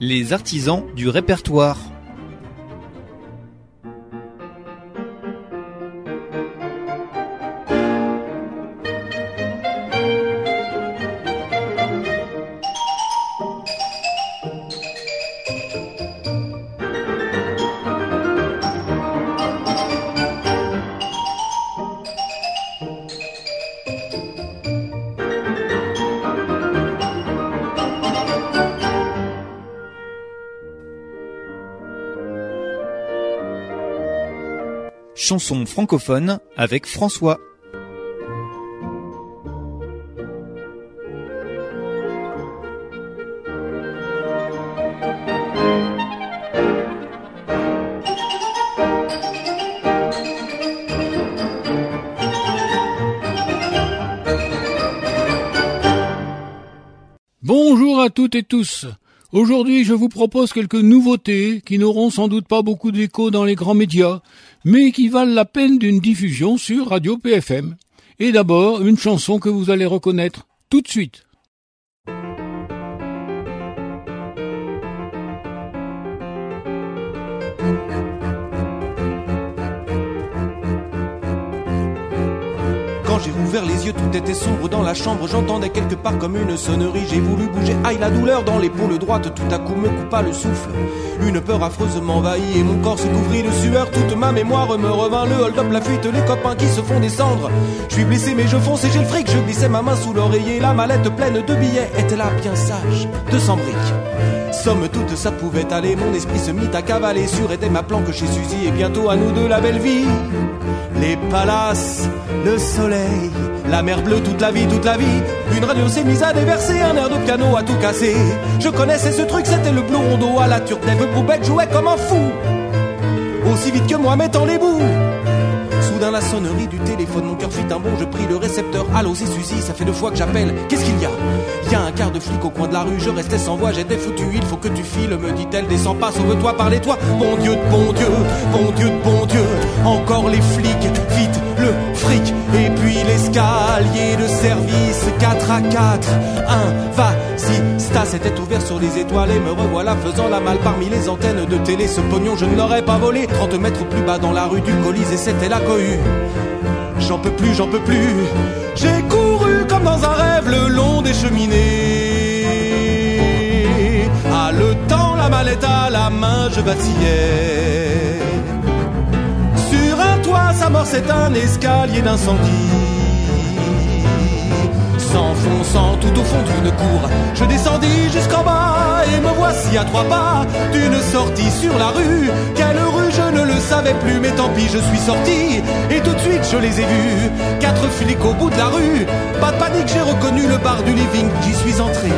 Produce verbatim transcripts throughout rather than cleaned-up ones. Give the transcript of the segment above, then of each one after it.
Les artisans du répertoire. Chanson francophone avec François. Bonjour à toutes et tous. Aujourd'hui, je vous propose quelques nouveautés qui n'auront sans doute pas beaucoup d'écho dans les grands médias, mais qui valent la peine d'une diffusion sur Radio P F M. Et d'abord, une chanson que vous allez reconnaître tout de suite. Quand j'ai rouvert les yeux, tout était sombre dans la chambre. J'entendais quelque part comme une sonnerie. J'ai voulu bouger, aïe la douleur dans l'épaule droite. Tout à coup me coupa le souffle. Une peur affreuse m'envahit et mon corps se couvrit de sueur. Toute ma mémoire me revint, le hold-up, la fuite, les copains qui se font descendre. Je suis blessé mais je fonce et j'ai le fric. Je glissais ma main sous l'oreiller. La mallette pleine de billets était là bien sage, deux cents briques. Somme toute ça pouvait aller. Mon esprit se mit à cavaler sur était ma planque chez Suzy. Et bientôt à nous deux la belle vie. Les palaces, le soleil, la mer bleue toute la vie, toute la vie. Une radio s'est mise à déverser, un air de piano à tout casser. Je connaissais ce truc, c'était le blue rondo à la turque. Dave Brubeck jouait comme un fou, aussi vite que moi mettant les bouts. Soudain la sonnerie du téléphone, mon cœur fit un bond, je pris le récepteur. Allô c'est Suzy, ça fait deux fois que j'appelle, qu'est-ce qu'il y a? Il y a un quart de flic au coin de la rue, je restais sans voix, j'étais foutu, il faut que tu files, me dit-elle, descends pas, sauve-toi, parlez-toi. Bon Dieu de bon Dieu, bon Dieu de bon Dieu, encore les flics, vite le fric, et puis l'escalier de service, quatre à quatre, un, vas-y, Stas était ouvert sur les étoiles et me revoilà faisant la malle parmi les antennes de télé, ce pognon je ne l'aurais pas volé, trente mètres plus bas dans la rue du Colisée, c'était la cohue. J'en peux plus, j'en peux plus. J'ai couru comme dans un rêve le long des cheminées. Haletant, la mallette à la main, je vacillais. Sur un toit, s'amorçait un escalier d'incendie. S'enfonçant tout au fond d'une cour, je descendis jusqu'en bas et me voici à trois pas d'une sortie sur la rue. Quelle rue, je ne le savais plus, mais tant pis, je suis sorti et tout de suite je les ai vus. Quatre flics au bout de la rue, pas de panique, j'ai reconnu le bar du living, j'y suis entré.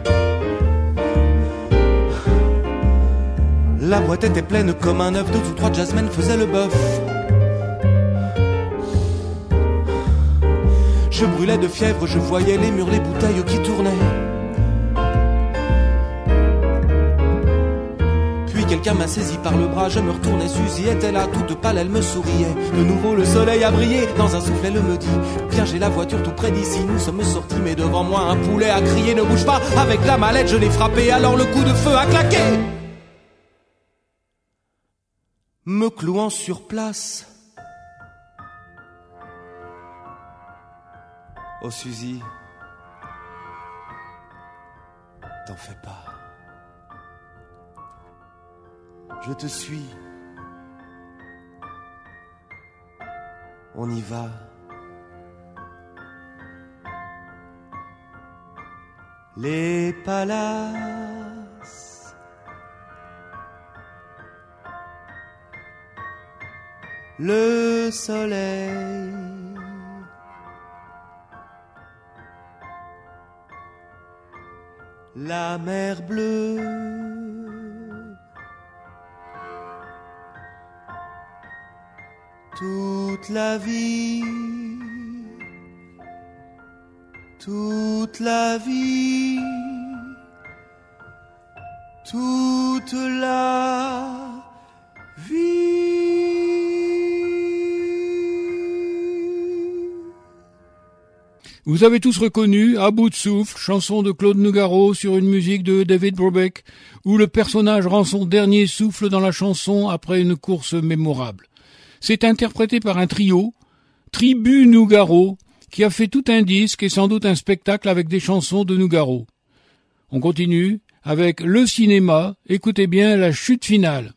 La boîte était pleine comme un œuf, deux ou trois jazzmen faisaient le bœuf. Je brûlais de fièvre, je voyais les murs, les bouteilles qui tournaient. Puis quelqu'un m'a saisi par le bras, je me retournais, Suzy était là, toute pâle, elle me souriait. De nouveau le soleil a brillé, dans un souffle elle me dit: viens, j'ai la voiture tout près d'ici, nous sommes sortis, mais devant moi un poulet a crié: ne bouge pas, avec la mallette je l'ai frappé, alors le coup de feu a claqué. Me clouant sur place. Oh Suzy, t'en fais pas. Je te suis. On y va. Les palaces, le soleil, la mer bleue, toute la vie, toute la vie, toute la vie. Vous avez tous reconnu À bout de souffle, chanson de Claude Nougaro sur une musique de David Brubeck, où le personnage rend son dernier souffle dans la chanson après une course mémorable. C'est interprété par un trio, Tribu Nougaro, qui a fait tout un disque et sans doute un spectacle avec des chansons de Nougaro. On continue avec le cinéma, écoutez bien la chute finale.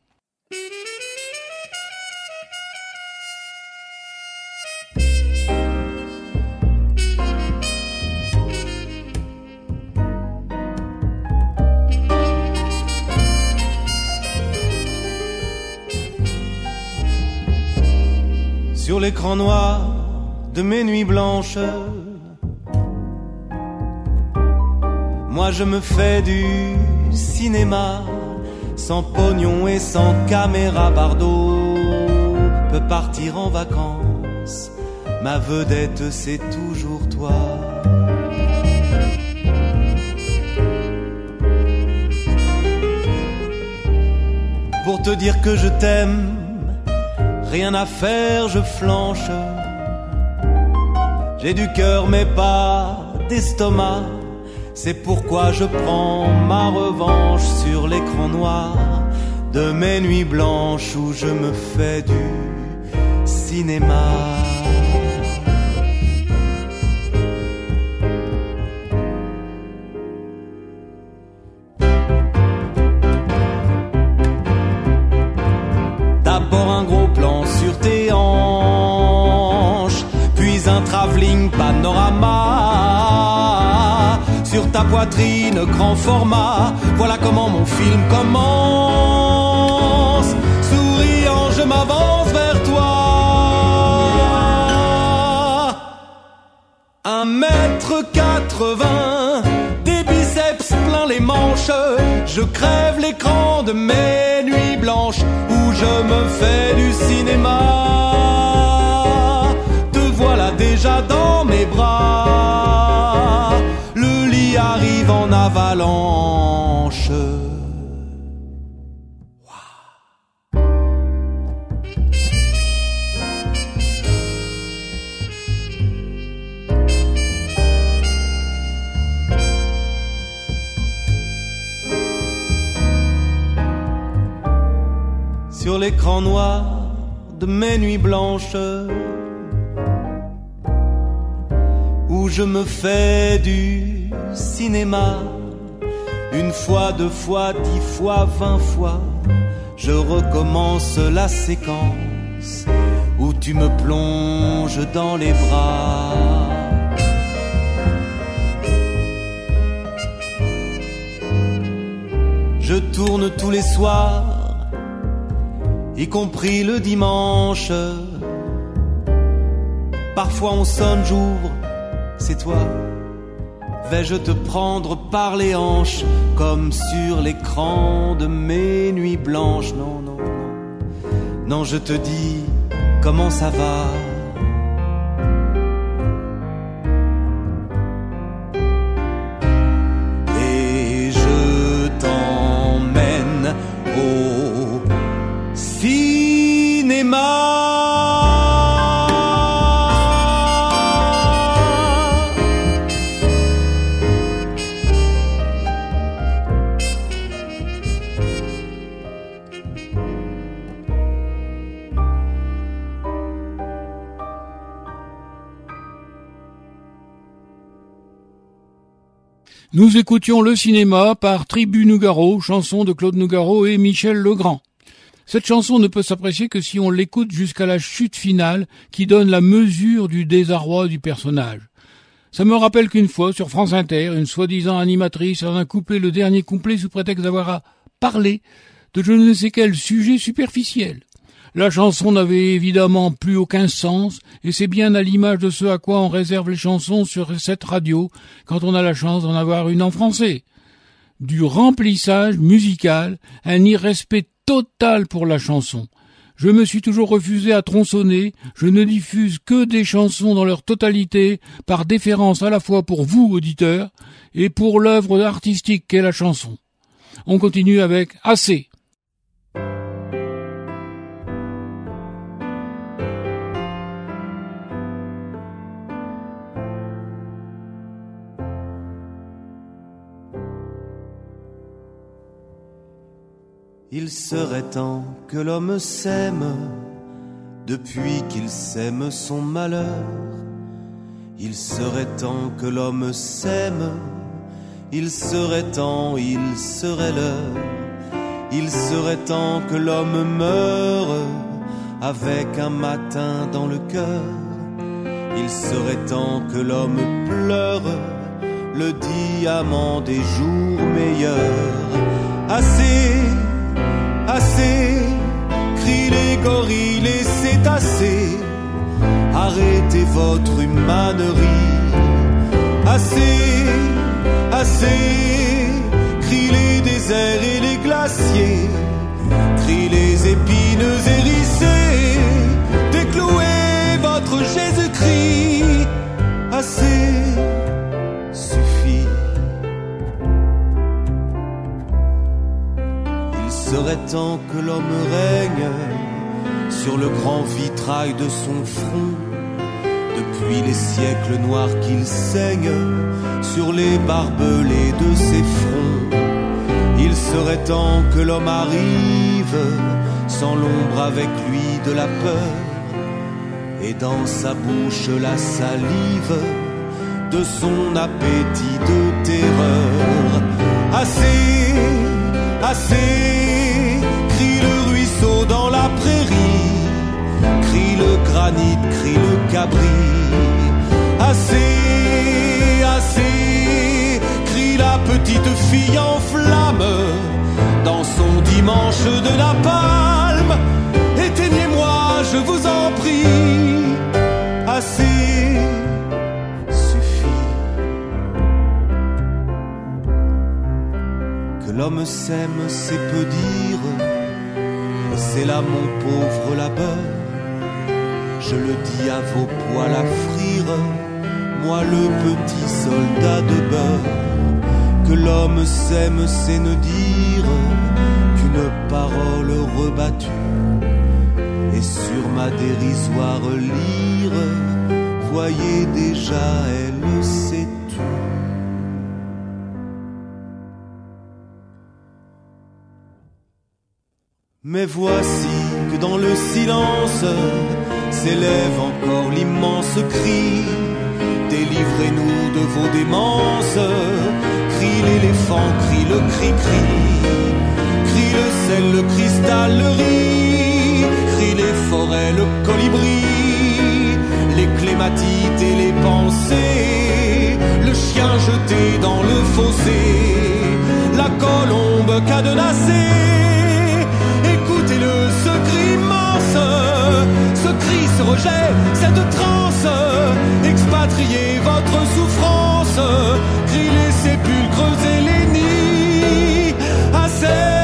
Sur l'écran noir de mes nuits blanches, moi je me fais du cinéma, sans pognon et sans caméra. Bardot peut partir en vacances, ma vedette c'est toujours toi. Pour te dire que je t'aime, rien à faire, je flanche. J'ai du cœur mais pas d'estomac. C'est pourquoi je prends ma revanche sur l'écran noir de mes nuits blanches où je me fais du cinéma. D'abord un gros plan sur tes hanches, puis un travelling panorama sur ta poitrine grand format. Voilà comment mon film commence. Souriant je m'avance vers toi. Un mètre quatre-vingts, des biceps plein les manches. Je crève l'écran de mes nuits blanches où je me fais du cinéma. Te voilà déjà dans mes bras. Le lit arrive en avalanche. Sur l'écran noir de mes nuits blanches où je me fais du cinéma. Une fois, deux fois, dix fois, vingt fois, je recommence la séquence où tu me plonges dans les bras. Je tourne tous les soirs, y compris le dimanche. Parfois on sonne, j'ouvre, c'est toi. Vais-je te prendre par les hanches comme sur l'écran de mes nuits blanches? Non, non, non. Non, je te dis comment ça va. Et je t'emmène au cinéma. Nous écoutions le cinéma par Tribu Nougaro, chanson de Claude Nougaro et Michel Legrand. Cette chanson ne peut s'apprécier que si on l'écoute jusqu'à la chute finale qui donne la mesure du désarroi du personnage. Ça me rappelle qu'une fois, sur France Inter, une soi-disant animatrice en a coupé le dernier couplet sous prétexte d'avoir à parler de je ne sais quel sujet superficiel. La chanson n'avait évidemment plus aucun sens, et c'est bien à l'image de ce à quoi on réserve les chansons sur cette radio, quand on a la chance d'en avoir une en français. Du remplissage musical, un irrespect total pour la chanson. Je me suis toujours refusé à tronçonner, je ne diffuse que des chansons dans leur totalité, par déférence à la fois pour vous, auditeurs, et pour l'œuvre artistique qu'est la chanson. On continue avec Assez. Il serait temps que l'homme s'aime depuis qu'il sème son malheur. Il serait temps que l'homme s'aime, il serait temps, il serait l'heure. Il serait temps que l'homme meure avec un matin dans le cœur. Il serait temps que l'homme pleure le diamant des jours meilleurs. Assez, assez, crient les gorilles et c'est assez. Arrêtez votre humanerie. Assez, assez, crient les déserts et les glaciers. Crient les épines hérissées. Déclouez votre Jésus-Christ. Assez suffit. Il serait temps que l'homme règne sur le grand vitrail de son front. Depuis les siècles noirs qu'il saigne sur les barbelés de ses fronts. Il serait temps que l'homme arrive sans l'ombre avec lui de la peur. Et dans sa bouche la salive de son appétit de terreur. Assez, assez, crie le ruisseau dans la prairie. Crie le granit, crie le cabri. Assez, assez, crie la petite fille en flamme dans son dimanche de napalm. Éteignez-moi, je vous en prie. Assez suffit. Que l'homme s'aime, c'est peu dire. Et c'est là mon pauvre labeur. Je le dis à vos poils à frire, moi le petit soldat de beurre. Que l'homme s'aime, c'est ne dire qu'une parole rebattue. Et sur ma dérisoire lyre, voyez déjà, elle sait tout. Mais voici que dans le silence s'élève encore l'immense cri. Délivrez-nous de vos démences. Crie l'éléphant, crie le cri-cri. Crie le sel, le cristal, le riz. Crie les forêts, le colibri. Les clématites et les pensées. Le chien jeté dans le fossé. La colombe cadenassée. Écoutez-le, ce cri immense. Ce cri, ce rejet, cette transe. Expatriez votre souffrance. Crie les sépulcres et les nids. Assez.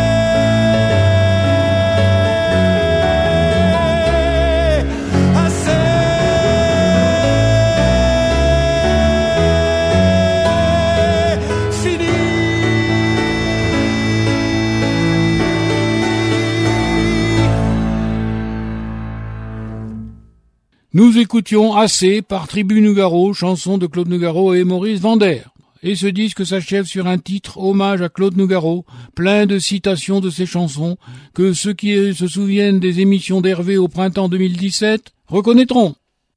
Nous écoutions Assez par Tribu Nougaro, chanson de Claude Nougaro et Maurice Vander. Et ce disque s'achève sur un titre hommage à Claude Nougaro, plein de citations de ses chansons, que ceux qui se souviennent des émissions d'Hervé au printemps deux mille dix-sept reconnaîtront.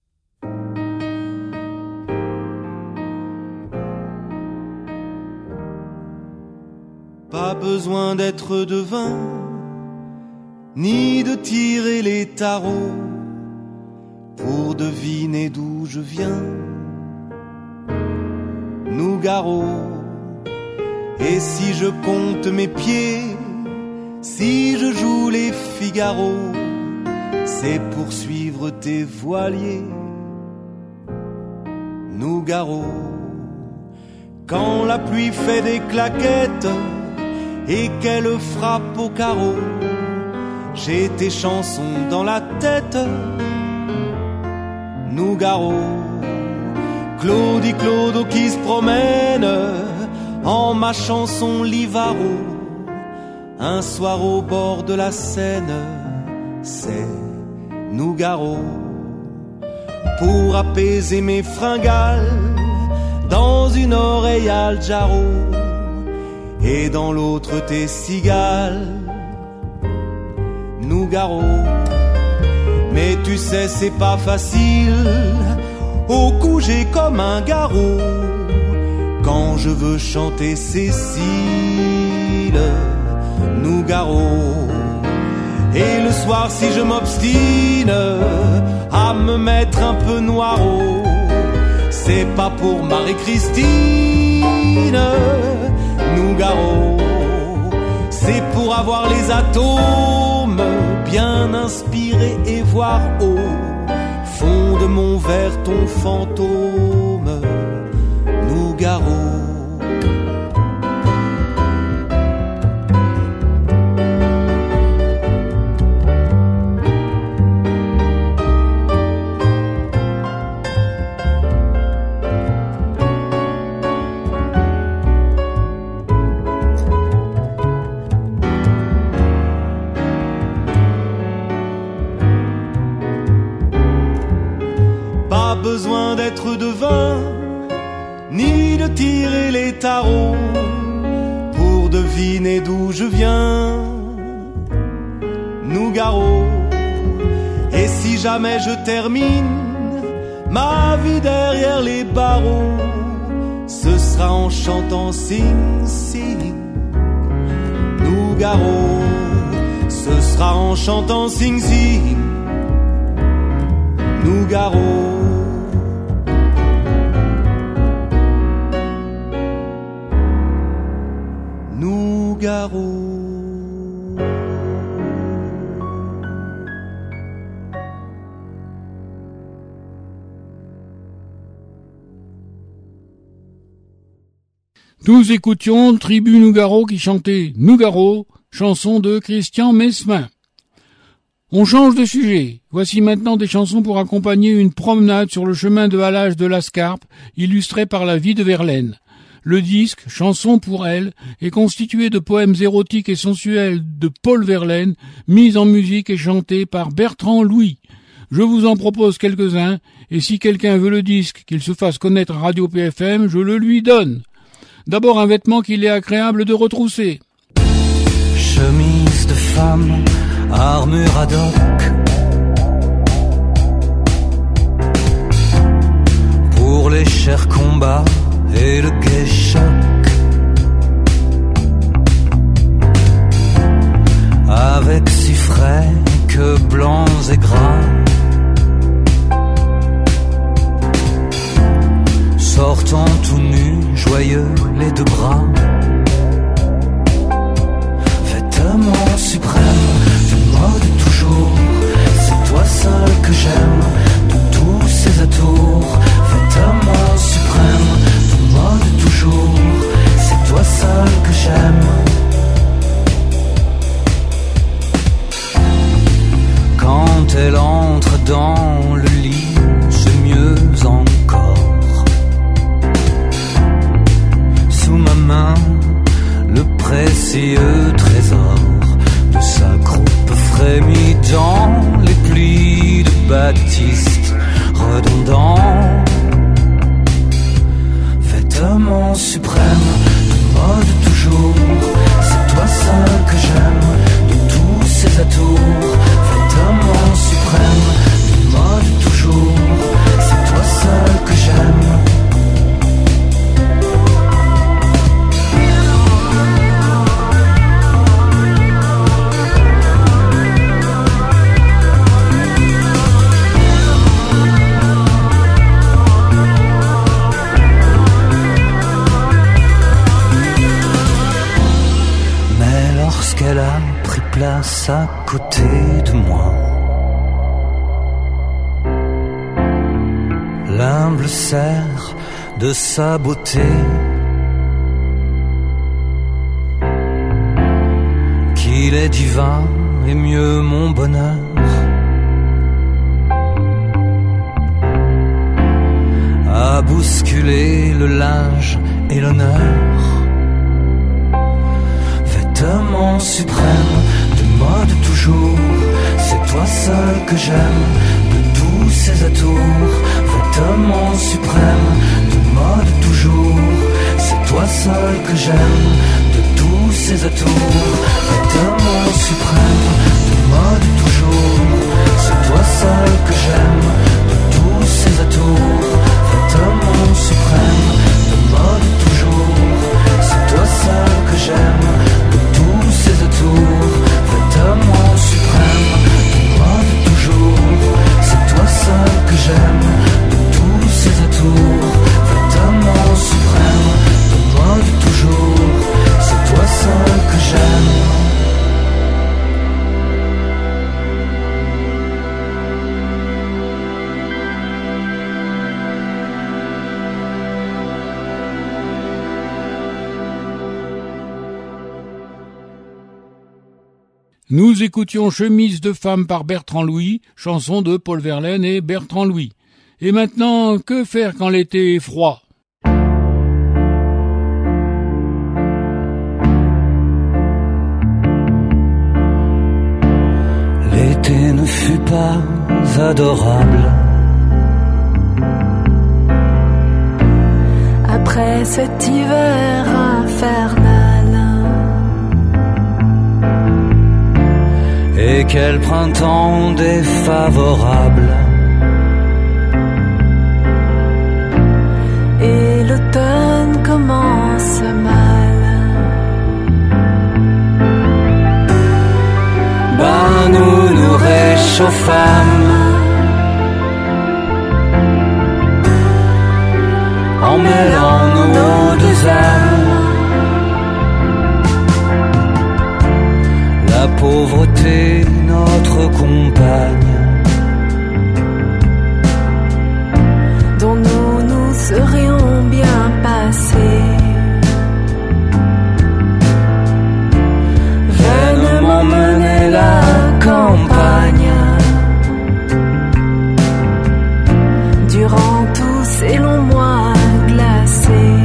Pas besoin d'être devin, ni de tirer les tarots, pour deviner d'où je viens. Nougaro. Et si je compte mes pieds, si je joue les Figaro, c'est pour suivre tes voiliers. Nougaro. Quand la pluie fait des claquettes et qu'elle frappe au carreau, j'ai tes chansons dans la tête. Nougaro. Claudie Clodo qui se promène en ma chanson Livaro. Un soir au bord de la Seine, c'est Nougaro. Pour apaiser mes fringales, dans une oreille al jarro, et dans l'autre tes cigales. Nougaro. Mais tu sais c'est pas facile, au cou j'ai comme un garrot quand je veux chanter Cécile. Nougaro. Et le soir si je m'obstine à me mettre un peu noiro, c'est pas pour Marie-Christine. Nougaro. C'est pour avoir les atomes bien inspirés et voir au fond de mon verre ton fantôme. Nougaro. Besoin d'être devin, ni de tirer les tarots pour deviner d'où je viens. Nougaro. Et si jamais je termine ma vie derrière les barreaux, ce sera en chantant Sing Sing. Nougaro. Ce sera en chantant Sing Sing. Nougaro. Nougaro. Nous écoutions Tribu Nougaro qui chantait Nougaro, chanson de Christian Mesmin. On change de sujet. Voici maintenant des chansons pour accompagner une promenade sur le chemin de halage de l'Ascarpe, illustrée par la vie de Verlaine. Le disque, Chanson pour elle, est constitué de poèmes érotiques et sensuels de Paul Verlaine, mis en musique et chantés par Bertrand Louis. Je vous en propose quelques-uns, et si quelqu'un veut le disque, qu'il se fasse connaître à Radio P F M, je le lui donne. D'abord un vêtement qu'il est agréable de retrousser. Chemise de femme, armure ad hoc, pour les chers combats et le gai choc, avec si frais que blancs et gras, sortant tout nu, joyeux les deux bras, vêtement suprême du mode toujours, c'est toi seul que j'aime, de tous ces atours, vêtement suprême du mode toujours, c'est toi seul que j'aime. Quand elle entre dans le lit, c'est mieux encore. Sous ma main, le précieux trésor de sa croupe frémit dans les plis de batiste redondant. Vêtement suprême, de mode toujours, c'est toi seul que j'aime, de tous ces atours. Vêtement suprême, de mode toujours, c'est toi seul que j'aime. Lorsqu'elle a pris place à côté de moi, l'humble sert de sa beauté, qu'il est divin et mieux mon bonheur, à bousculer le linge et l'honneur. Vêtement suprême, de mode toujours, c'est toi seul que j'aime, de tous ces atours. Vêtement suprême, de mode toujours, c'est toi seul que j'aime, de tous ces atours. Vêtement suprême, de mode Nous écoutions Chemise de femme par Bertrand Louis, chanson de Paul Verlaine et Bertrand Louis. Et maintenant, que faire quand l'été est froid ? L'été ne fut pas adorable. Après cet hiver infernal, et quel printemps défavorable. Et l'automne commence mal. Ben nous nous réchauffâmes en mêlant nos deux âmes. La pauvreté, notre compagne, dont nous nous serions bien passés, veine m'emmener la campagne. Durant tous ces longs mois glacés,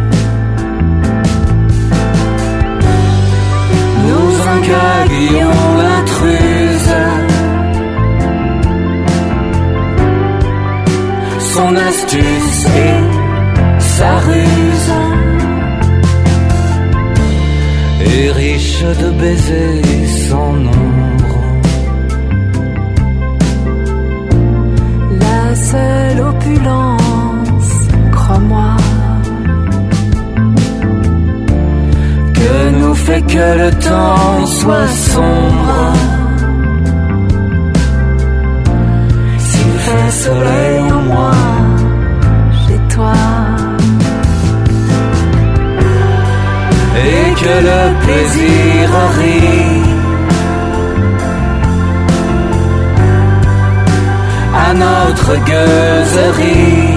nous engaguions l'intruse, son astuce et sa ruse, et riche de baisers sans nombre. La seule opulence, crois-moi, que nous fait que le temps soit sombre. S'il fait soleil en moi, chez toi, et que le plaisir rit à notre gueuserie.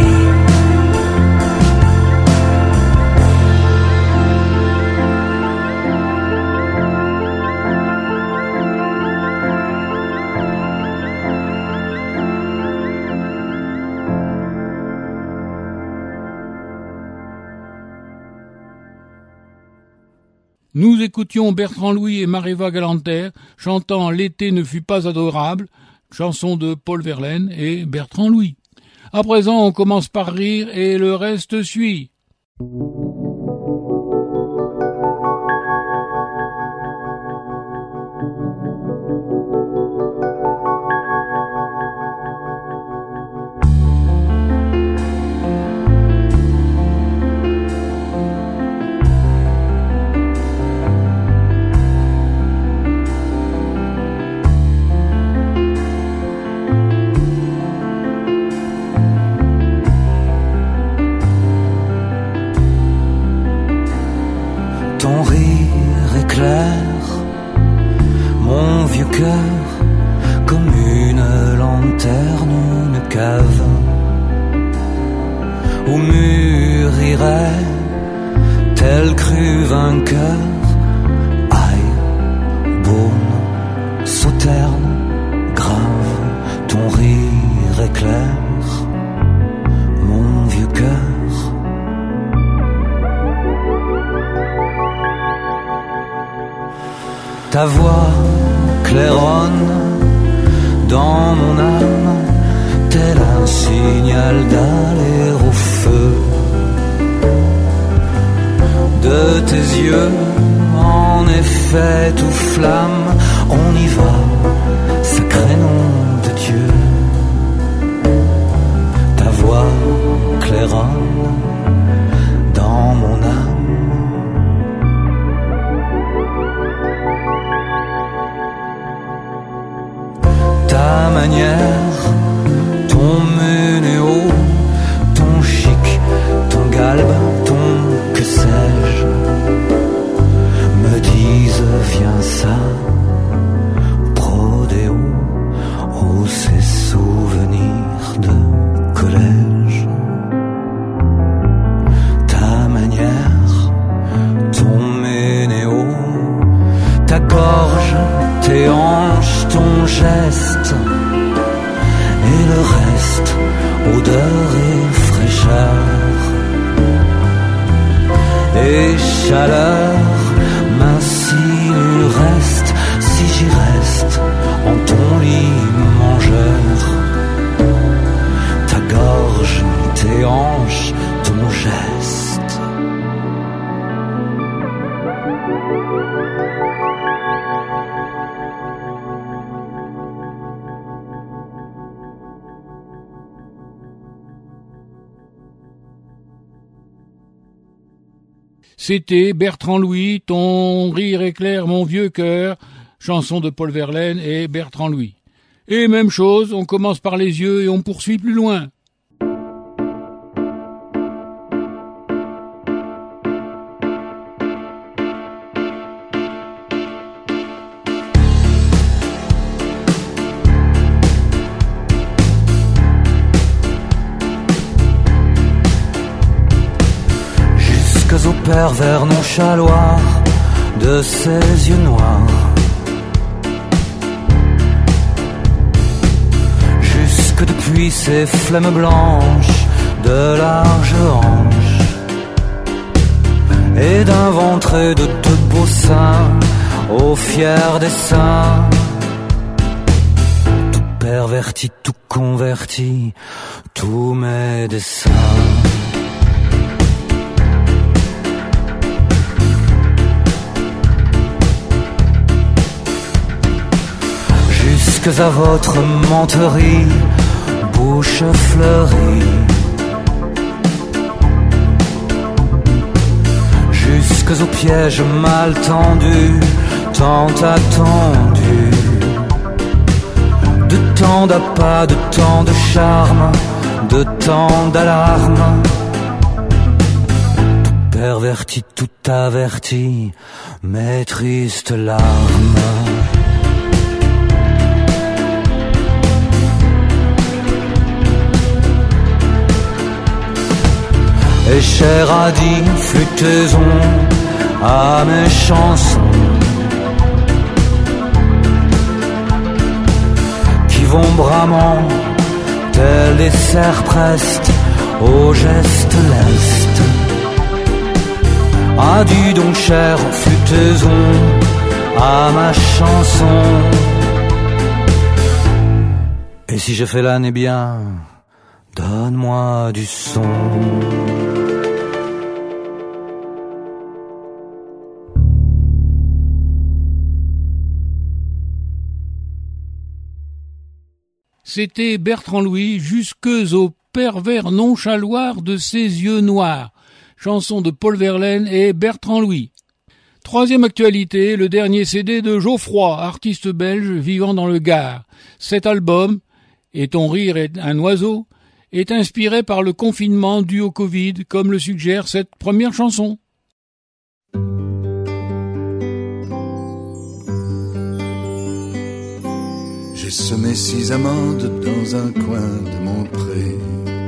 Nous écoutions Bertrand Louis et Maréva Galanter chantant « L'été ne fut pas adorable », chanson de Paul Verlaine et Bertrand Louis. À présent, on commence par rire et le reste suit. Ton rire éclaire mon vieux cœur comme une lanterne, une cave où mûrirait tel cru vainqueur. Aïe, beaune, sauterne, grave, ton rire éclaire mon vieux cœur. Ta voix claironne dans mon âme, tel un signal d'aller au feu. De tes yeux, en effet, tout flamme, on y va, sacré nom de Dieu. Ta voix claironne dans mon âme. Ta manière, ton ménéo, ton chic, ton galbe, ton que sais-je, me disent viens ça, protège. et chaleur. Mais s'il reste, si j'y reste, en ton lit mangeur, ta gorge, tes hanches, ton geste. C'était Bertrand Louis, ton rire éclaire mon vieux cœur, chanson de Paul Verlaine et Bertrand Louis. Et même chose, on commence par les yeux et on poursuit plus loin. Aux pervers nonchaloirs de ses yeux noirs, jusque depuis ces flammes blanches de larges hanches et d'un ventre et de deux beaux seins au fier dessin, tout perverti, tout converti, tous mes dessins. Jusque à votre menterie, bouche fleurie, jusque aux pièges mal tendus, tant attendus, de tant d'appât, de tant de charme, de tant d'alarme, tout perverti, tout averti, mes tristes larmes. Et cher a dit, flûtaison à mes chansons qui vont bramant tels des cerfs prestes au geste leste. A dit donc cher flûtaison à ma chanson. Et si je fais l'âne, eh bien, donne-moi du son. C'était Bertrand Louis, jusque aux pervers nonchaloirs de ses yeux noirs, chanson de Paul Verlaine et Bertrand Louis. Troisième actualité, le dernier C D de Geoffroy, artiste belge vivant dans le Gard. Cet album, Et ton rire est un oiseau, est inspiré par le confinement dû au Covid, comme le suggère cette première chanson. J'ai semé six amandes dans un coin de mon pré.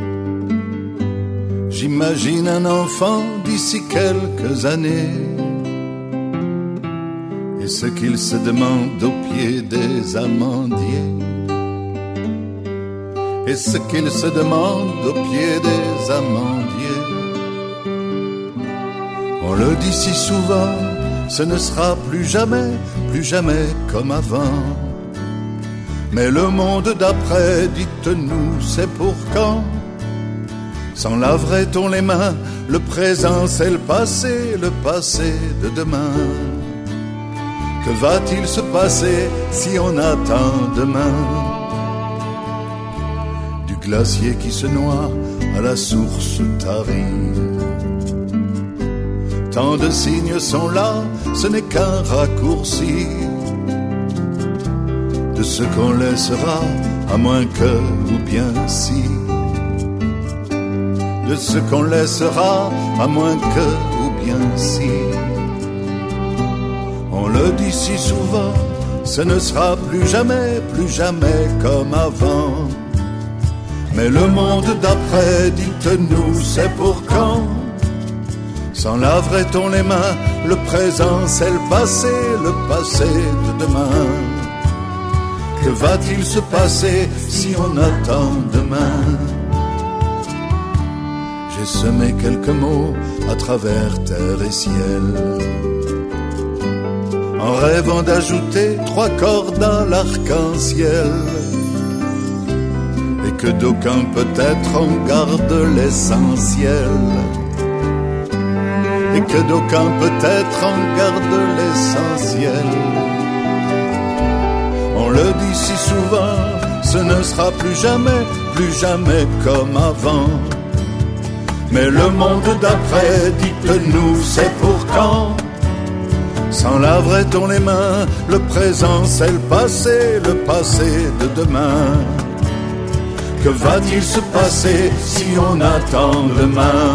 J'imagine un enfant d'ici quelques années, et ce qu'il se demande au pied des amandiers, et ce qu'il se demande au pied des amandiers. On le dit si souvent, ce ne sera plus jamais, plus jamais comme avant. Mais le monde d'après, dites-nous, c'est pour quand? S'en laverait-on les mains? Le présent c'est le passé, le passé de demain. Que va-t-il se passer si on attend demain? Du glacier qui se noie à la source tarie. Tant de signes sont là, ce n'est qu'un raccourci de ce qu'on laissera, à moins que, ou bien si, de ce qu'on laissera, à moins que, ou bien si. On le dit si souvent, ce ne sera plus jamais, plus jamais comme avant. Mais le monde d'après, dites-nous, c'est pour quand? S'en laverait-on les mains? Le présent c'est le passé, le passé de demain. Que va-t-il se passer si on attend demain? j'ai semé quelques mots à travers terre et ciel, en rêvant d'ajouter trois cordes à l'arc-en-ciel, et que d'aucuns peut-être en gardent l'essentiel, et que d'aucuns peut-être en gardent l'essentiel. On le dit si souvent, ce ne sera plus jamais, plus jamais comme avant. Mais le monde d'après, dites-nous, c'est pour quand? S'en laverait-on les mains? Le présent c'est le passé, le passé de demain. Que va-t-il se passer si on attend demain?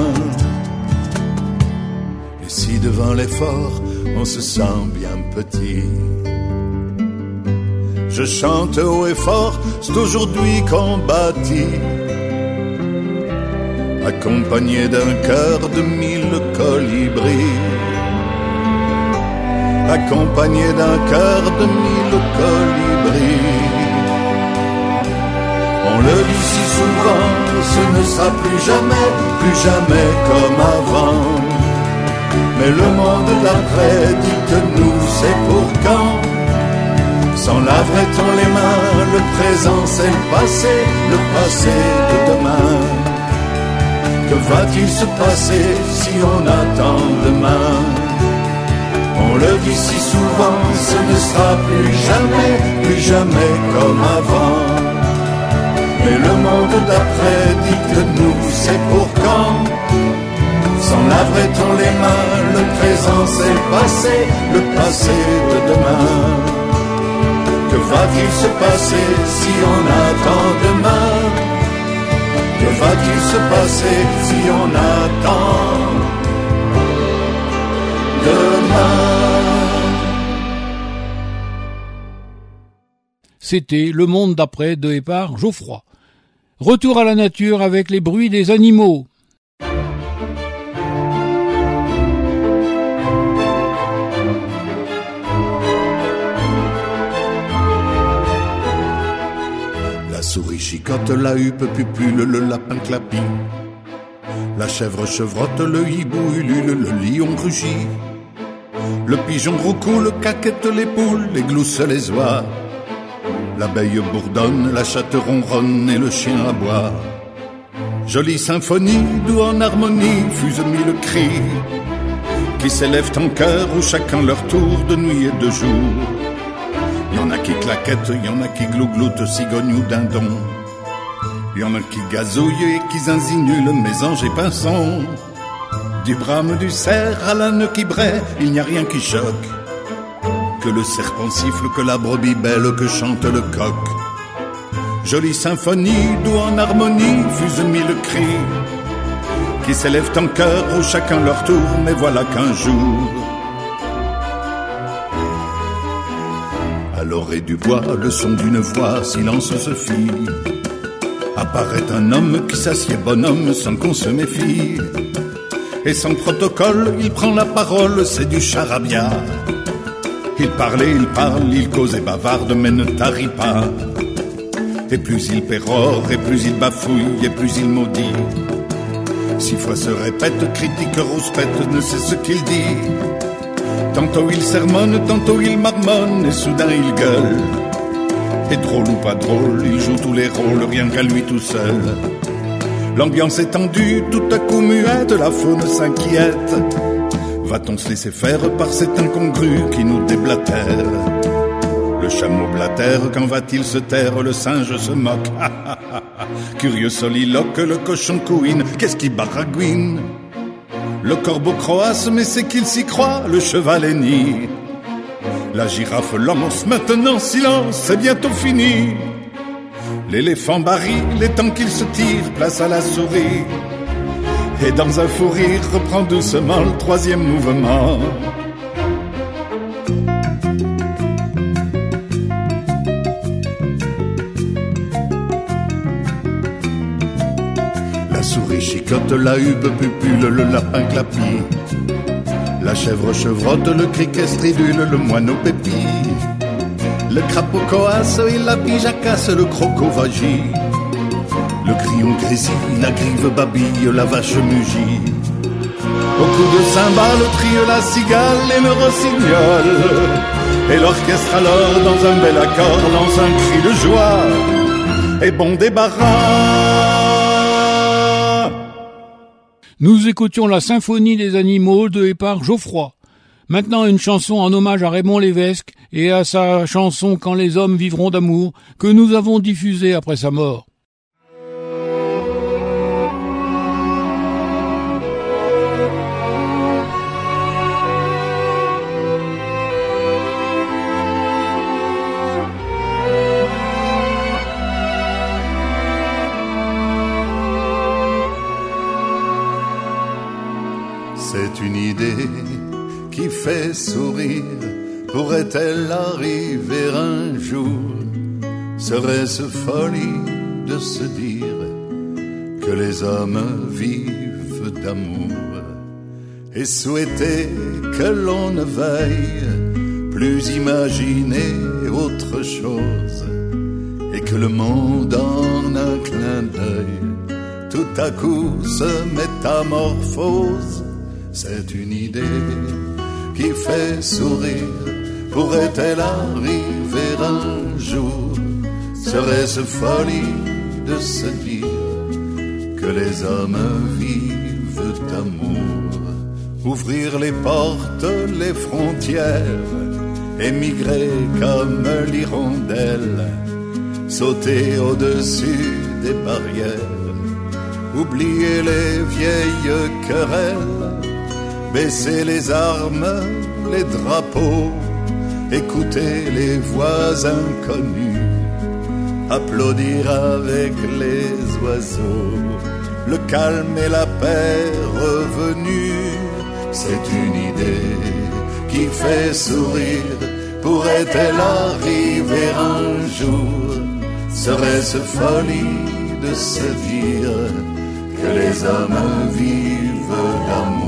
Et si devant l'effort on se sent bien petit, je chante haut et fort, c'est aujourd'hui qu'on bâtit, accompagné d'un chœur de mille colibris, accompagné d'un chœur de mille colibris. On le dit si souvent, ce ne sera plus jamais, plus jamais comme avant. Mais le monde d'après, dites-nous, c'est pour quand? S'en laverait-on les mains? Le présent c'est le passé, le passé de demain. Que va-t-il se passer si on attend demain? On le dit si souvent, ce ne sera plus jamais, plus jamais comme avant. Mais le monde d'après, dites-nous, c'est pour quand? S'en laverait-on les mains? Le présent c'est le passé, le passé de demain. Que va-t-il se passer si on attend demain? Que va-t-il se passer si on attend demain? C'était Le Monde d'après de et par Geoffroy. Retour à la nature avec les bruits des animaux. La souris chicote, la huppe pupule, le lapin clapit, la chèvre chevrotte, le hibou ulule, le lion rugit, le pigeon roucoule, caquette les poules, les glousses les oies, l'abeille bourdonne, la chatte ronronne et le chien aboie. Jolie symphonie, d'où en harmonie fusent mille cris qui s'élèvent en chœur où chacun leur tour de nuit et de jour. Il y en a qui claquettent, il y en a qui glougloutent, cigognes ou dindons. Il y en a qui gazouillent et qui zinzinulent, mésanges et pinsons. Du brame du cerf à l'âne qui braie, il n'y a rien qui choque. Que le serpent siffle, que la brebis belle, que chante le coq. Jolie symphonie, d'où en harmonie fusent mille cris qui s'élèvent en chœur où chacun leur tour, mais voilà qu'un jour, à l'orée du bois, le son d'une voix, silence se fit. Apparaît un homme qui s'assied bonhomme sans qu'on se méfie. Et sans protocole, il prend la parole, c'est du charabia. Il parle et il parle, il cause et bavarde, mais ne tarit pas. Et plus il pérore, et plus il bafouille, et plus il maudit. Six fois se répète, critique, rouspète, ne sait ce qu'il dit. Tantôt il sermonne, tantôt il marmonne, et soudain il gueule. Et drôle ou pas drôle, il joue tous les rôles, rien qu'à lui tout seul. L'ambiance est tendue, tout à coup muette, la faune s'inquiète. Va-t-on se laisser faire par cet incongru qui nous déblatère? Le chameau blatère, quand va-t-il se taire? Le singe se moque. Curieux soliloque, le cochon couine, qu'est-ce qui baragouine? Le corbeau croasse, mais c'est qu'il s'y croit, le cheval est niais. La girafe lance, maintenant silence, c'est bientôt fini. L'éléphant barille, les temps qu'il se tire, place à la souris. Et dans un fou rire, reprend doucement le troisième mouvement. La souris chicote, la huppe pupule, le lapin clapit. La chèvre chevrotte, le criquet stridule, le moineau pépille. Le crapaud coasse et la pie jacasse, le croco vagit. Le grillon grésille, la grive babille, la vache mugit. Au coup de cymbale, trille la cigale et le rossignol. Et l'orchestre alors, dans un bel accord, lance un cri de joie et bon débarras. Nous écoutions la symphonie des animaux de et par Geoffroy. Maintenant une chanson en hommage à Raymond Lévesque et à sa chanson Quand les hommes vivront d'amour, que nous avons diffusée après sa mort. C'est une idée qui fait sourire. Pourrait-elle arriver un jour? Serait-ce folie de se dire que les hommes vivent d'amour et souhaiter que l'on ne veuille plus imaginer autre chose et que le monde en un clin d'œil tout à coup se métamorphose? C'est une idée qui fait sourire. Pourrait-elle arriver un jour? Serait-ce folie de se dire que les hommes vivent d'amour? Ouvrir les portes, les frontières, émigrer comme l'hirondelle, sauter au-dessus des barrières, oublier les vieilles querelles, baisser les armes, les drapeaux, écouter les voix inconnues, applaudir avec les oiseaux, le calme et la paix revenus. C'est une idée qui fait sourire. Pourrait-elle arriver un jour? Serait-ce folie de se dire que les hommes vivent d'amour?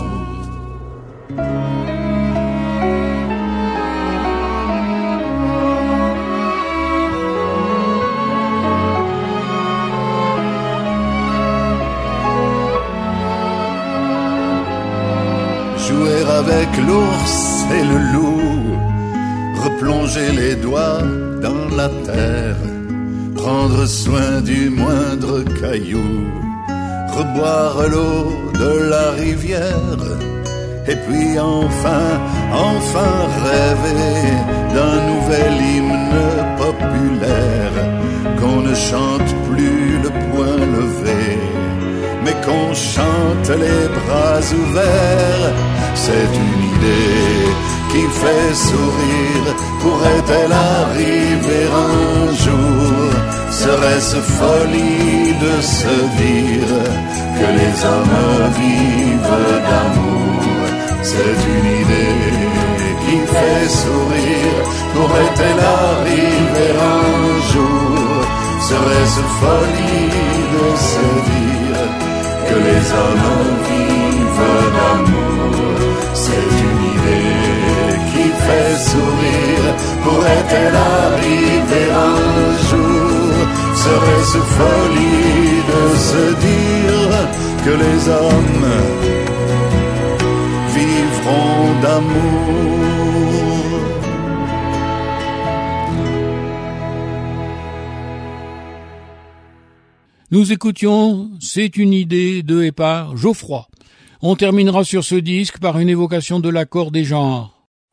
Jouer avec l'ours et le loup, replonger les doigts dans la terre, prendre soin du moindre caillou, reboire l'eau de la rivière, et puis enfin, enfin rêver d'un nouvel hymne populaire, qu'on ne chante plus le poing levé, mais qu'on chante les bras ouverts. C'est une idée qui fait sourire. Pourrait-elle arriver un jour? Serait-ce folie de se dire que les hommes vivent d'amour? C'est une idée qui fait sourire. Pourrait-elle arriver un jour? Serait-ce folie de se dire que les hommes vivent d'amour? C'est une idée qui fait sourire. Pourrait-elle arriver un jour? Serait-ce folie de se dire que les hommes vivront d'amour? Nous écoutions C'est une idée de et par Geoffroy. On terminera sur ce disque par une évocation de l'accord des genres.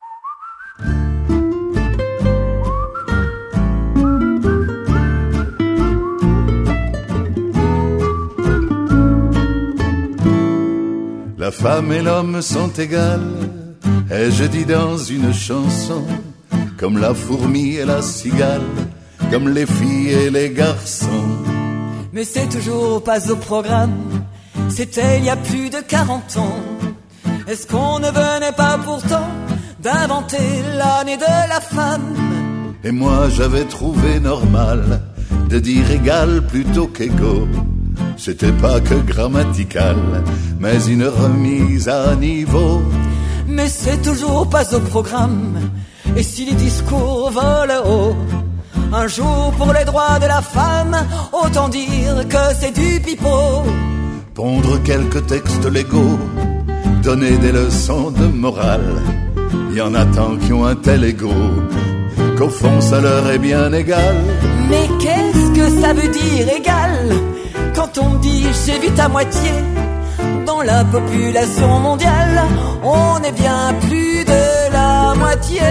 La femme et l'homme sont égales, ai-je dit dans une chanson, comme la fourmi et la cigale, comme les filles et les garçons. Mais c'est toujours pas au programme, c'était il y a plus de quarante ans. Est-ce qu'on ne venait pas pourtant d'inventer l'année de la femme? Et moi j'avais trouvé normal de dire égal plutôt qu'égaux. C'était pas que grammatical, mais une remise à niveau. Mais c'est toujours pas au programme, et si les discours volent haut, Un jour pour les droits de la femme, autant dire que c'est du pipeau. Pondre quelques textes légaux, donner des leçons de morale. Y en a tant qui ont un tel égo qu'au fond ça leur est bien égal. Mais qu'est-ce que ça veut dire égal quand on dit j'ai vu ta moitié? Dans la population mondiale, on est bien plus de la moitié.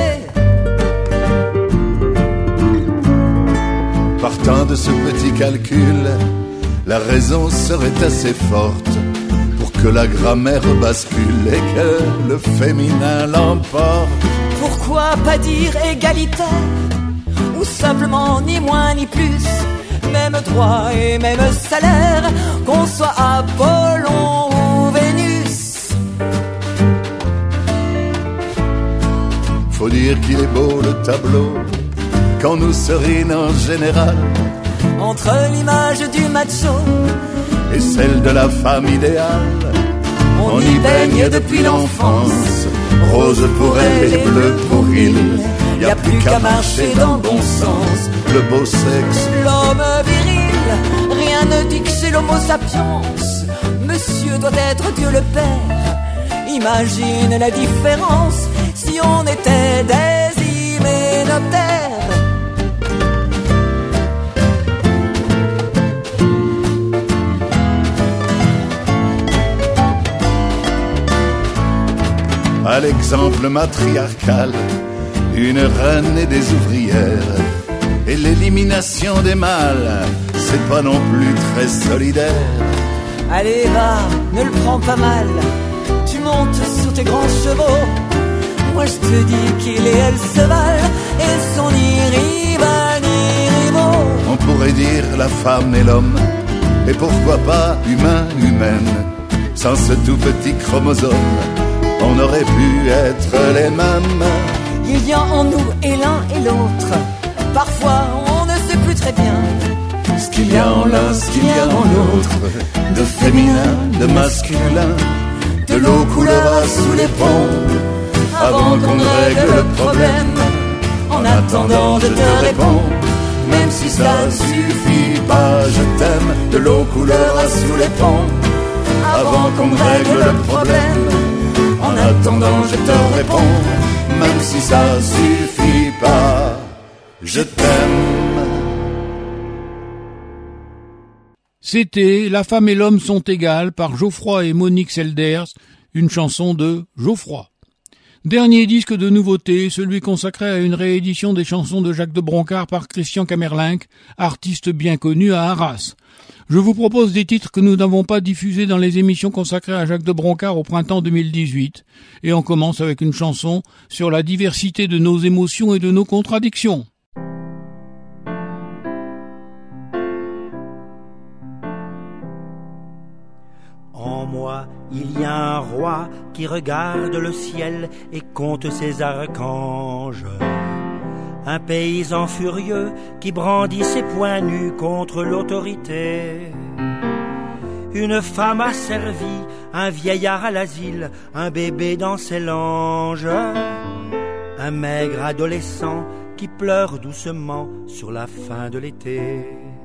Partant de ce petit calcul, la raison serait assez forte pour que la grammaire bascule et que le féminin l'emporte. Pourquoi pas dire égalité, ou simplement ni moins ni plus, même droit et même salaire, qu'on soit Apollon ou Vénus. Faut dire qu'il est beau le tableau quand nous serine en général, entre l'image du macho et celle de la femme idéale. On, On y baigne depuis l'enfance, rose pour elle et bleu pour il. Y a plus qu'à marcher dans le bon sens, le beau sexe, l'homme viril. Rien ne dit que c'est l'homo sapiens. Monsieur doit être Dieu le Père. Imagine la différence si on était des hyménoptères. À l'exemple matriarcal, une reine et des ouvrières, et l'élimination des mâles, c'est pas non plus très solidaire. Allez va, ne le prends pas mal, tu montes sur tes grands chevaux. Moi je te dis qu'il et elle se valent, et sont ni rivales ni rivaux. On pourrait dire la femme et l'homme, et pourquoi pas humain, humaine. Sans ce tout petit chromosome, on aurait pu être les mêmes. Il y a en nous et l'un et l'autre, parfois on ne sait plus très bien ce qu'il y a en l'un, ce qu'il y a en l'autre, de féminin, de masculin. De l'eau coulera sous les ponts avant qu'on ne règle le problème. En attendant je te réponds, même si ça suffit pas, je t'aime. De l'eau coulera sous les ponts avant qu'on ne règle le problème. En attendant je te réponds, même si ça suffit pas, je t'aime. C'était La femme et l'homme sont égales par Geoffroy et Monique Selders, une chanson de Geoffroy. Dernier disque de nouveauté, celui consacré à une réédition des chansons de Jacques de Broncard par Christian Camerlinck, artiste bien connu à Arras. Je vous propose des titres que nous n'avons pas diffusés dans les émissions consacrées à Jacques de Broncard au printemps deux mille dix-huit. Et on commence avec une chanson sur la diversité de nos émotions et de nos contradictions. En moi, il y a un roi qui regarde le ciel et compte ses archanges. Un paysan furieux qui brandit ses poings nus contre l'autorité. Une femme asservie, un vieillard à l'asile, un bébé dans ses langes. Un maigre adolescent qui pleure doucement sur la fin de l'été.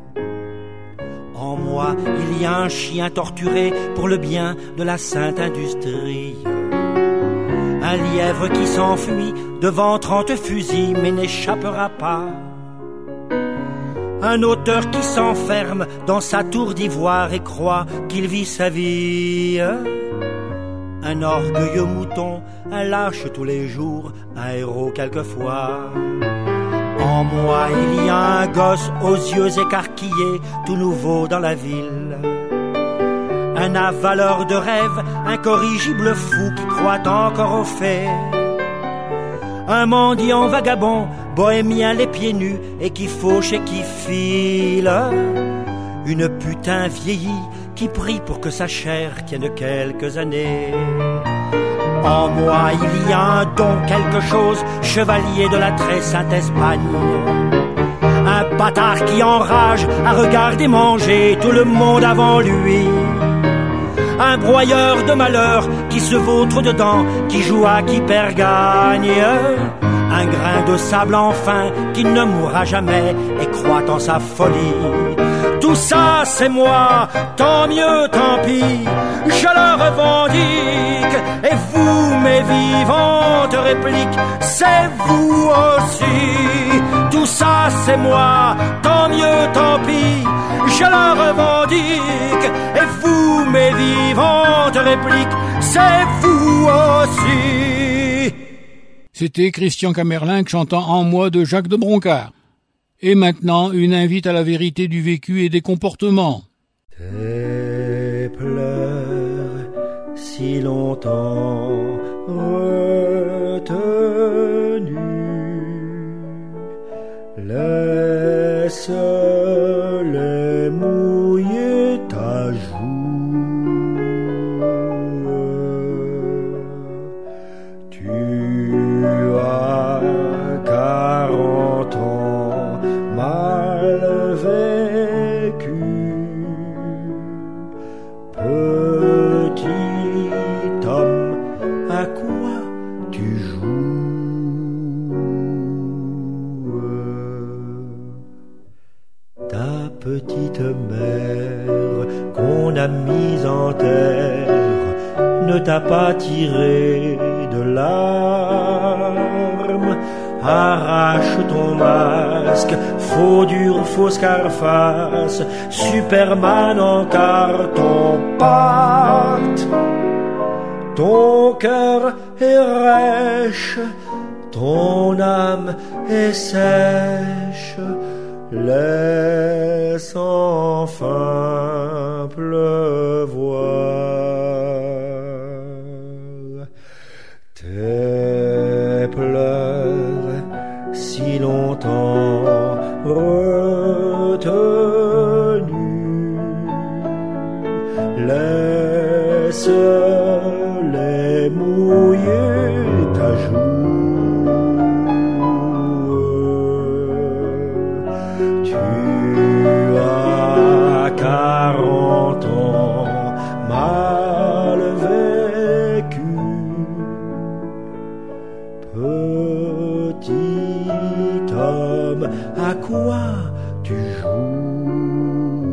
En moi, il y a un chien torturé pour le bien de la sainte industrie. Un lièvre qui s'enfuit devant trente fusils mais n'échappera pas. Un auteur qui s'enferme dans sa tour d'ivoire et croit qu'il vit sa vie. Un orgueilleux mouton, un lâche tous les jours, un héros quelquefois. En moi, il y a un gosse aux yeux écarquillés, tout nouveau dans la ville. Un avaleur de rêves, un corrigible fou qui croit encore aux faits. Un mendiant vagabond, bohémien les pieds nus et qui fauche et qui file. Une putain vieillie qui prie pour que sa chair tienne quelques années. En moi il y a un don, quelque chose, chevalier de la très sainte Espagne. Un bâtard qui enrage à regarder manger tout le monde avant lui. Un broyeur de malheur qui se vautre dedans, qui joue à qui perd gagne. un grain de sable enfin qui ne mourra jamais et croit en sa folie. Tout ça c'est moi, tant mieux, tant pis, je le revendique. Et vous, mes vivantes répliques, c'est vous aussi. Tout ça c'est moi, tant mieux, tant pis, je le revendique. Et vous, mes vivantes répliques, c'est vous aussi. C'était Christian Camerlinck chantant En moi de Jacques de Broncard. Et maintenant, une invite à la vérité du vécu et des comportements. Tes pleurs si longtemps retenus, laisse-les mouiller ta joue. Tu as quarante ans mal vécu, petit homme, à quoi tu joues? Ta petite mère qu'on a mise en terre ne t'a pas tiré de larmes. Arrache ton masque, faux dur, faux Scarface, Superman en carton-pâte. Ton cœur est rêche, ton âme est sèche, laisse enfin pleuvoir. Tes pleurs si longtemps retenus, laisse-les mouiller ta joue. Tu as quarante ans mal vécu, petit homme, à quoi tu joues?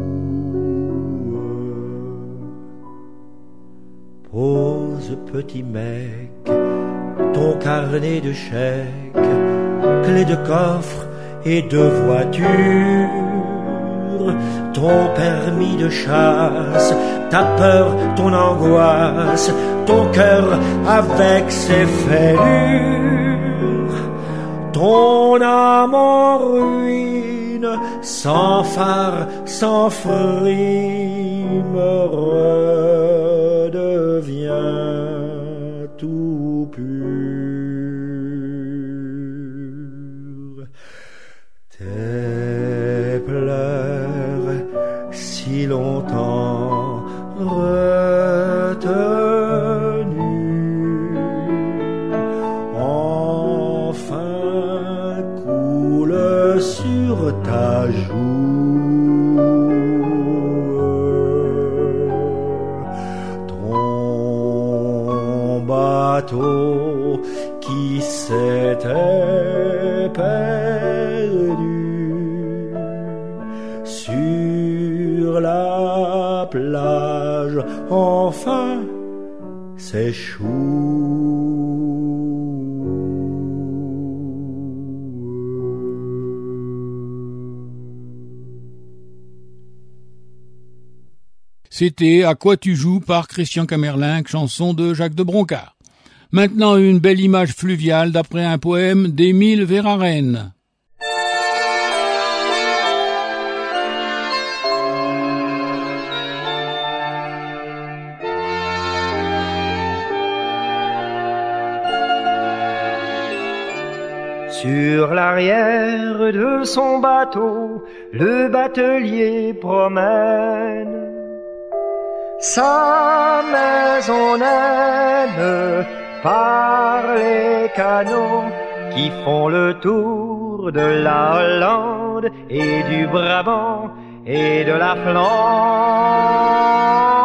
Pose, petit mec, ton carnet de chèques, clé de coffre et de voiture, ton permis de chasse, ta peur, ton angoisse, ton cœur avec ses fêlures, ton âme en ruine, sans phare, sans frime, redevient tout pur. Tes pleurs si longtemps retenus, enfin coulent sur ta joue. Ton bateau qui s'était perdu sur la plage, enfin s'échoue. C'était À quoi tu joues par Christian Camerlinck, chanson de Jacques de Broncard. Maintenant une belle image fluviale d'après un poème d'Émile Verhaeren. Sur l'arrière de son bateau, le batelier promène sa maison naine par les canaux qui font le tour de la Hollande et du Brabant et de la Flandre.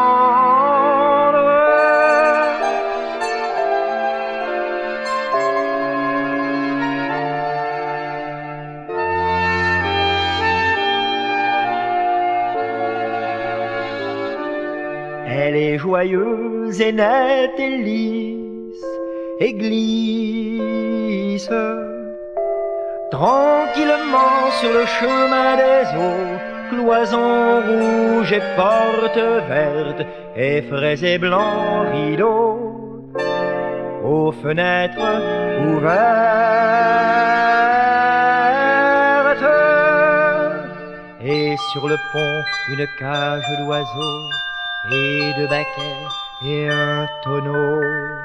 Elle est joyeuse et nette et lisse et glisse tranquillement sur le chemin des eaux, cloisons rouges et portes vertes, et fraises et blancs rideaux, aux fenêtres ouvertes, et sur le pont une cage d'oiseaux, et de baquets et un tonneau.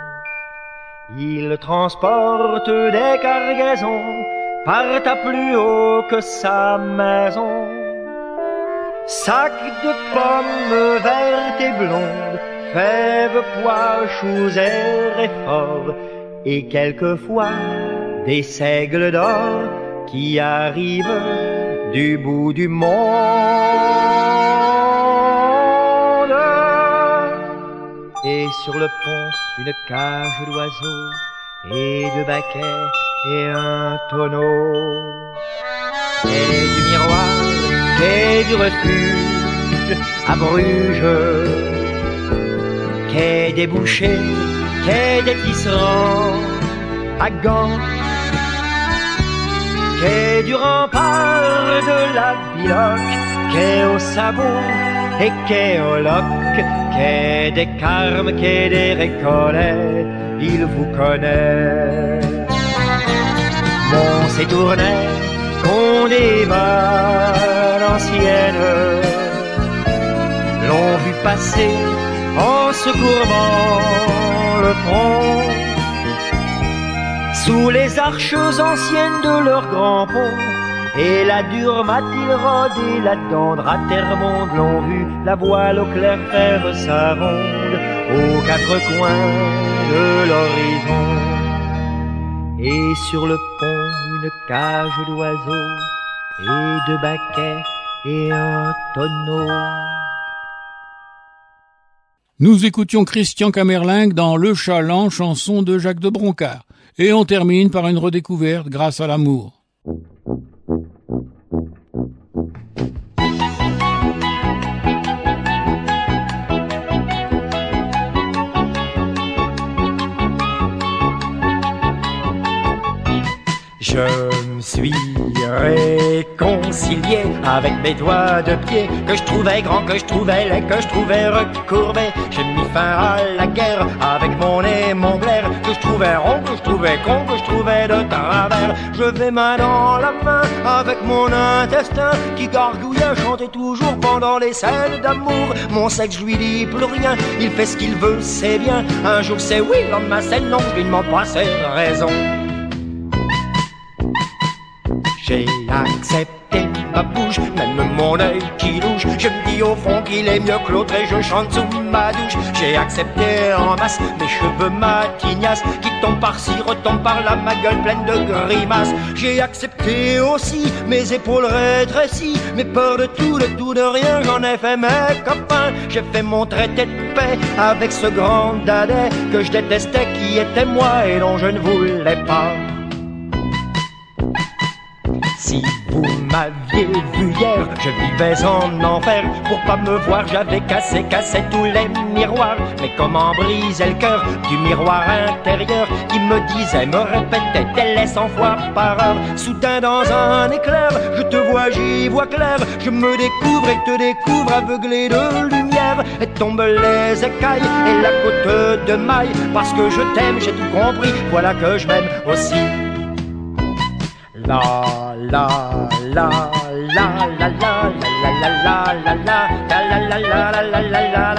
Il transporte des cargaisons, partent à plus haut que sa maison. Sac de pommes vertes et blondes, fèves, pois, choux, et réforts, et quelquefois des seigles d'or qui arrivent du bout du monde. Et sur le pont, une cage d'oiseaux, et de baquets et un tonneau. Et du miroir, quai du refuge à Bruges, quai des bouchers, quai des tisserands à Gand, quai du rempart de la Biloque, quai au sabot et quai au loc, quai des Carmes, quai des Récollets, il vous connaît. Mont-Sétournai, Condé, Valenciennes l'ont vu passer en se courbant le front sous les arches anciennes de leurs grands ponts. Et la Durmat-il-Rod et la Dendre à Termonde l'ont vu, la voile au clair faire sa ronde aux quatre coins de l'horizon. Et sur le pont une cage d'oiseaux, et de baquets et un tonneau. Nous écoutions Christian Camerlinck dans Le Chaland, chanson de Jacques de Broncard. Et on termine par une redécouverte grâce à l'amour. Je me suis réconcilié avec mes doigts de pied que je trouvais grands, que je trouvais laids, que je trouvais recourbés. J'ai mis fin à la guerre avec mon nez, mon blaire, que je trouvais rond, que je trouvais con, que je trouvais de travers. Je vais main dans la main avec mon intestin qui gargouillait, chantait toujours pendant les scènes d'amour. Mon sexe, je lui dis plus rien, il fait ce qu'il veut, c'est bien. Un jour c'est oui, le lendemain c'est non, je lui demande pas ses raisons. J'ai accepté ma bouche, même mon œil qui louche. Je me dis au fond qu'il est mieux que l'autre et je chante sous ma douche. J'ai accepté en masse mes cheveux, ma tignasse qui tombent par-ci, retombent par-là, ma gueule pleine de grimaces. J'ai accepté aussi mes épaules rétrécies, mes peurs de tout, de tout, de rien. J'en ai fait mes copains, j'ai fait mon traité de paix avec ce grand dadais que je détestais, qui était moi et dont je ne voulais pas. Si vous m'aviez vu hier, je vivais en enfer. Pour pas me voir, j'avais cassé, cassé tous les miroirs. Mais comment briser le cœur du miroir intérieur qui me disait, me répétait, tes laisse cent fois par heure. Soudain dans un éclair, je te vois, j'y vois clair. Je me découvre et te découvre aveuglé de lumière. Et tombent les écailles et la côte de maille. Parce que je t'aime, j'ai tout compris, voilà que je m'aime aussi. La la la la la la la la la la la la la la la la la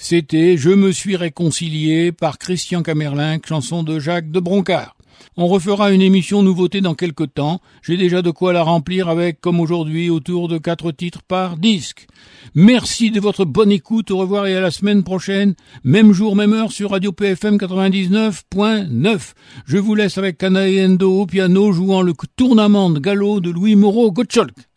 C'était « Je me suis réconcilié » par Christian Camerlinck, chanson de Jacques de Broncard. On refera une émission nouveauté dans quelque temps. J'ai déjà de quoi la remplir avec, comme aujourd'hui, autour de quatre titres par disque. Merci de votre bonne écoute. Au revoir et à la semaine prochaine. Même jour, même heure sur Radio P F M quatre-vingt-dix-neuf point neuf. Je vous laisse avec Canae Endo au piano jouant le tournament de galop de Louis Moreau Gottschalk.